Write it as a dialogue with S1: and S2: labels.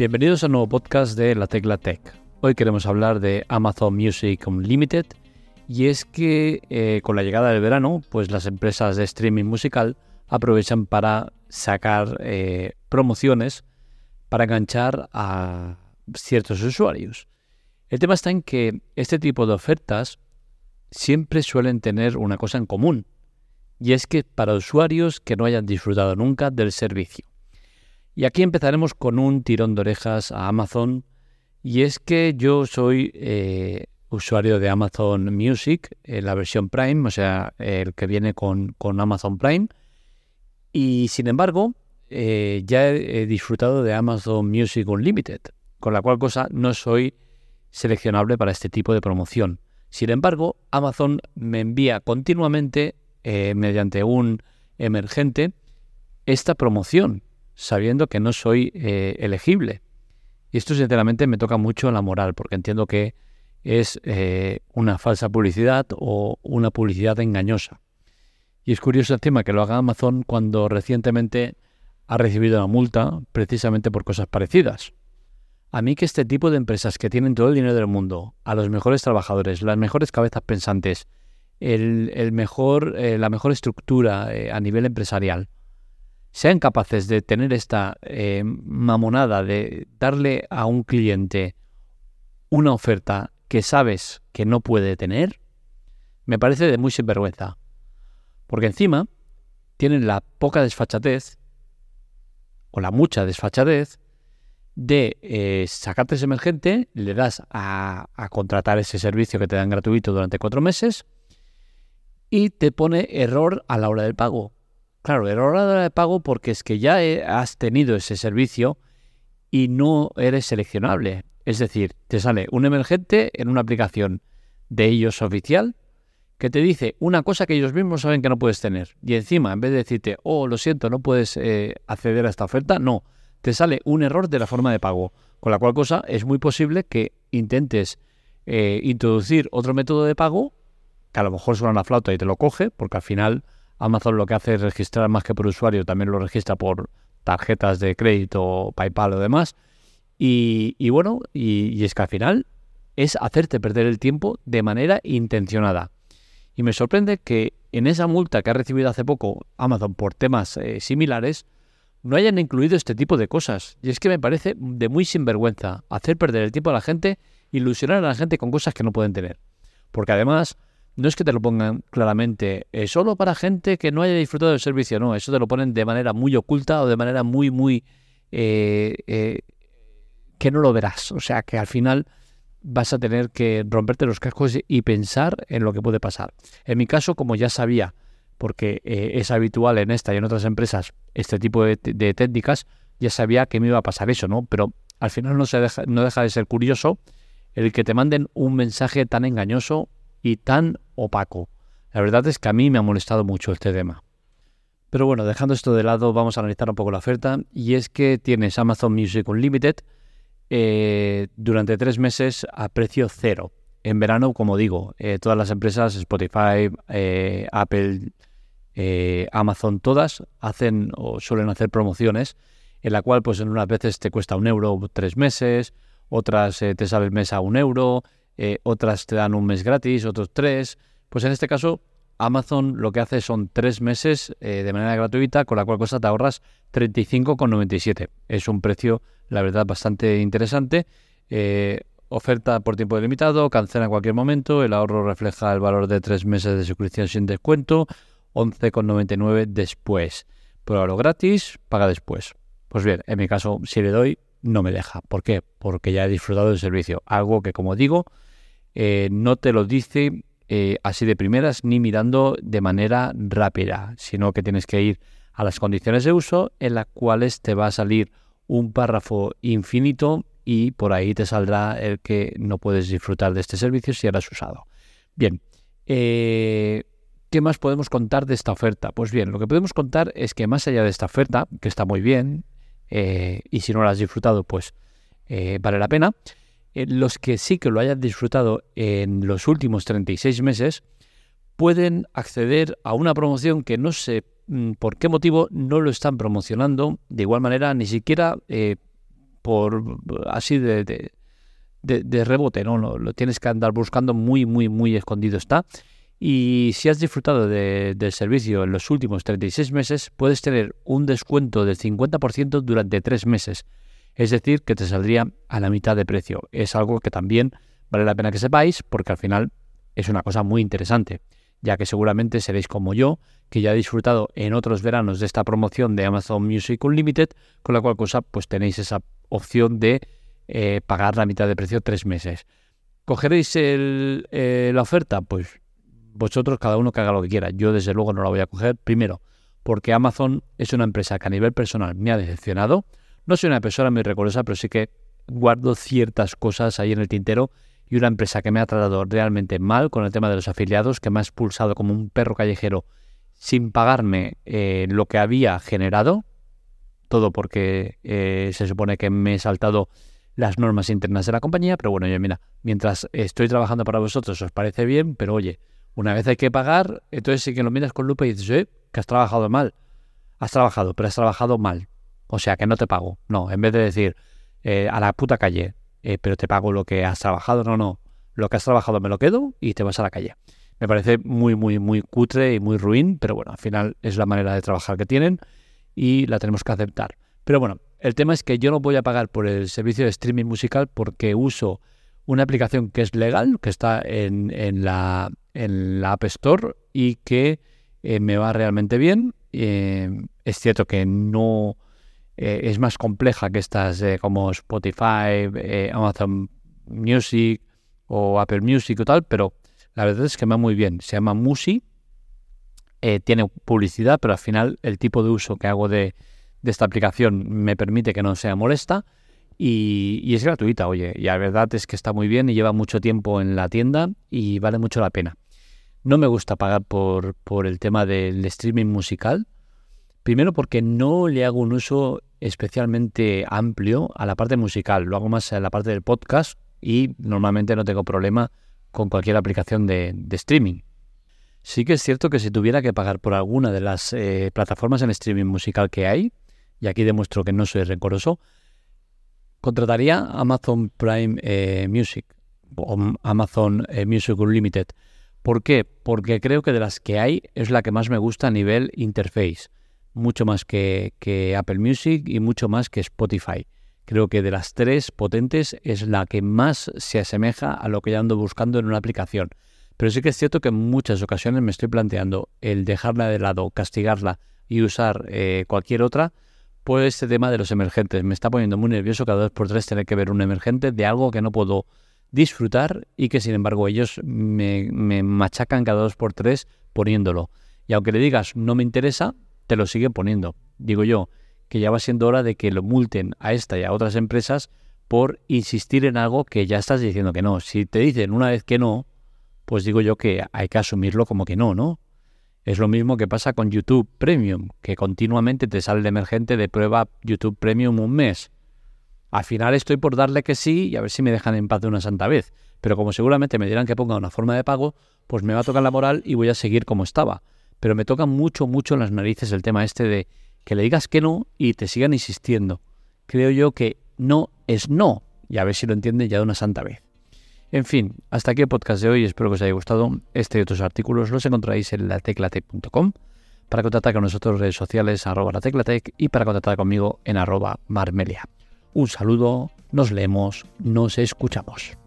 S1: Bienvenidos a un nuevo podcast de La Tecla Tech. Hoy queremos hablar de Amazon Music Unlimited y es que con la llegada del verano, pues las empresas de streaming musical aprovechan para sacar promociones para enganchar a ciertos usuarios. El tema está en que este tipo de ofertas siempre suelen tener una cosa en común, y es que para usuarios que no hayan disfrutado nunca del servicio. Y aquí empezaremos con un tirón de orejas a Amazon, y es que yo soy usuario de Amazon Music, la versión Prime, o sea, el que viene con Amazon Prime, y sin embargo, ya he disfrutado de Amazon Music Unlimited, con la cual cosa no soy seleccionable para este tipo de promoción. Sin embargo, Amazon me envía continuamente, mediante un emergente, esta promoción, sabiendo que no soy elegible. Y esto sinceramente me toca mucho la moral, porque entiendo que es una falsa publicidad o una publicidad engañosa. Y es curioso encima que lo haga Amazon cuando recientemente ha recibido una multa precisamente por cosas parecidas. A mí que este tipo de empresas que tienen todo el dinero del mundo, a los mejores trabajadores, las mejores cabezas pensantes, la mejor estructura a nivel empresarial, sean capaces de tener esta mamonada de darle a un cliente una oferta que sabes que no puede tener, me parece de muy sinvergüenza. Porque encima tienen la poca desfachatez o la mucha desfachatez de sacarte ese emergente, le das a contratar ese servicio que te dan gratuito durante 4 meses y te pone error a la hora del pago. Claro, error a la hora de pago porque es que ya has tenido ese servicio y no eres seleccionable. Es decir, te sale un emergente en una aplicación de ellos oficial que te dice una cosa que ellos mismos saben que no puedes tener. Y encima, en vez de decirte, oh, lo siento, no puedes acceder a esta oferta, no. Te sale un error de la forma de pago. Con la cual cosa es muy posible que intentes introducir otro método de pago, que a lo mejor suena la flauta y te lo coge, porque al final Amazon lo que hace es registrar más que por usuario, también lo registra por tarjetas de crédito, PayPal o demás. Y bueno, y es que al final es hacerte perder el tiempo de manera intencionada. Y me sorprende que en esa multa que ha recibido hace poco Amazon por temas similares, no hayan incluido este tipo de cosas. Y es que me parece de muy sinvergüenza hacer perder el tiempo a la gente, ilusionar a la gente con cosas que no pueden tener. Porque además, no es que te lo pongan claramente solo para gente que no haya disfrutado del servicio, no. Eso te lo ponen de manera muy oculta o de manera muy que no lo verás. O sea, que al final vas a tener que romperte los cascos y pensar en lo que puede pasar. En mi caso, como ya sabía, porque es habitual en esta y en otras empresas este tipo de técnicas, ya sabía que me iba a pasar eso, ¿no? Pero al final no deja de ser curioso el que te manden un mensaje tan engañoso y tan opaco. La verdad es que a mí me ha molestado mucho este tema. Pero bueno, dejando esto de lado, vamos a analizar un poco la oferta, y es que tienes Amazon Music Unlimited durante 3 meses a precio cero. En verano, como digo, todas las empresas, Spotify, Apple, Amazon, todas hacen o suelen hacer promociones en la cual pues en unas veces te cuesta €1 3 meses, otras te sale el mes a €1, otras te dan un mes gratis, otros 3. Pues en este caso Amazon lo que hace son 3 meses de manera gratuita, con la cual cosa te ahorras 35,97. Es un precio, la verdad, bastante interesante. Oferta por tiempo delimitado, cancela en cualquier momento, el ahorro refleja el valor de 3 meses de suscripción sin descuento, 11,99 después. Pruébalo gratis, paga después. Pues bien, en mi caso, si le doy, no me deja. ¿Por qué? Porque ya he disfrutado del servicio. Algo que, como digo, no te lo dice así de primeras ni mirando de manera rápida, sino que tienes que ir a las condiciones de uso, en las cuales te va a salir un párrafo infinito y por ahí te saldrá el que no puedes disfrutar de este servicio si eras usado. Bien, ¿qué más podemos contar de esta oferta? Pues bien, lo que podemos contar es que más allá de esta oferta, que está muy bien, y si no la has disfrutado, pues vale la pena, los que sí que lo hayan disfrutado en los últimos 36 meses pueden acceder a una promoción que no sé por qué motivo no lo están promocionando de igual manera, ni siquiera por así de rebote, ¿no? Lo tienes que andar buscando, muy, muy, muy escondido está. Y si has disfrutado del servicio en los últimos 36 meses, puedes tener un descuento del 50% durante 3 meses. Es decir, que te saldría a la mitad de precio. Es algo que también vale la pena que sepáis, porque al final es una cosa muy interesante, ya que seguramente seréis como yo, que ya he disfrutado en otros veranos de esta promoción de Amazon Music Unlimited, con la cual cosa pues tenéis esa opción de pagar la mitad de precio 3 meses. ¿Cogeréis la oferta? Pues vosotros, cada uno que haga lo que quiera. Yo desde luego no la voy a coger. Primero, porque Amazon es una empresa que a nivel personal me ha decepcionado. No soy una persona muy rencorosa, pero sí que guardo ciertas cosas ahí en el tintero, y una empresa que me ha tratado realmente mal con el tema de los afiliados, que me ha expulsado como un perro callejero sin pagarme lo que había generado, todo porque se supone que me he saltado las normas internas de la compañía. Pero bueno, yo mira, mientras estoy trabajando para vosotros os parece bien, pero oye, una vez hay que pagar, entonces sí que lo miras con lupa y dices, que has trabajado mal. Has trabajado, pero has trabajado mal. O sea, que no te pago. No, en vez de decir a la puta calle, pero te pago lo que has trabajado. No. Lo que has trabajado me lo quedo y te vas a la calle. Me parece muy, muy, muy cutre y muy ruin, pero bueno, al final es la manera de trabajar que tienen y la tenemos que aceptar. Pero bueno, el tema es que yo no voy a pagar por el servicio de streaming musical porque uso una aplicación que es legal, que está en la App Store y que me va realmente bien. Es cierto que no es más compleja que estas como Spotify, Amazon Music o Apple Music o tal, pero la verdad es que me va muy bien. Se llama Musi, tiene publicidad, pero al final el tipo de uso que hago de esta aplicación me permite que no sea molesta. Y es gratuita, oye, y la verdad es que está muy bien y lleva mucho tiempo en la tienda y vale mucho la pena. No me gusta pagar por el tema del streaming musical, primero porque no le hago un uso especialmente amplio a la parte musical, lo hago más en la parte del podcast y normalmente no tengo problema con cualquier aplicación de streaming. Sí que es cierto que si tuviera que pagar por alguna de las plataformas en streaming musical que hay, y aquí demuestro que no soy rencoroso, contrataría Amazon Prime Music o Amazon Music Unlimited. ¿Por qué? Porque creo que de las que hay es la que más me gusta a nivel interface. Mucho más que Apple Music y mucho más que Spotify. Creo que de las tres potentes es la que más se asemeja a lo que ya ando buscando en una aplicación. Pero sí que es cierto que en muchas ocasiones me estoy planteando el dejarla de lado, castigarla y usar cualquier otra. Pues este tema de los emergentes me está poniendo muy nervioso cada 2x3 tener que ver un emergente de algo que no puedo disfrutar y que sin embargo ellos me machacan cada 2x3 poniéndolo. Y aunque le digas no me interesa, te lo siguen poniendo. Digo yo que ya va siendo hora de que lo multen a esta y a otras empresas por insistir en algo que ya estás diciendo que no. Si te dicen una vez que no, pues digo yo que hay que asumirlo como que no, ¿no? Es lo mismo que pasa con YouTube Premium, que continuamente te sale el emergente de prueba YouTube Premium un mes. Al final estoy por darle que sí y a ver si me dejan en paz de una santa vez. Pero como seguramente me dirán que ponga una forma de pago, pues me va a tocar la moral y voy a seguir como estaba. Pero me toca mucho, mucho en las narices el tema este de que le digas que no y te sigan insistiendo. Creo yo que no es no. Y a ver si lo entienden ya de una santa vez. En fin, hasta aquí el podcast de hoy. Espero que os haya gustado. Este y otros artículos los encontraréis en lateclatec.com. Para contactar con nosotros, redes sociales, @lateclatec, y para contactar conmigo en @marmelia. Un saludo, nos leemos, nos escuchamos.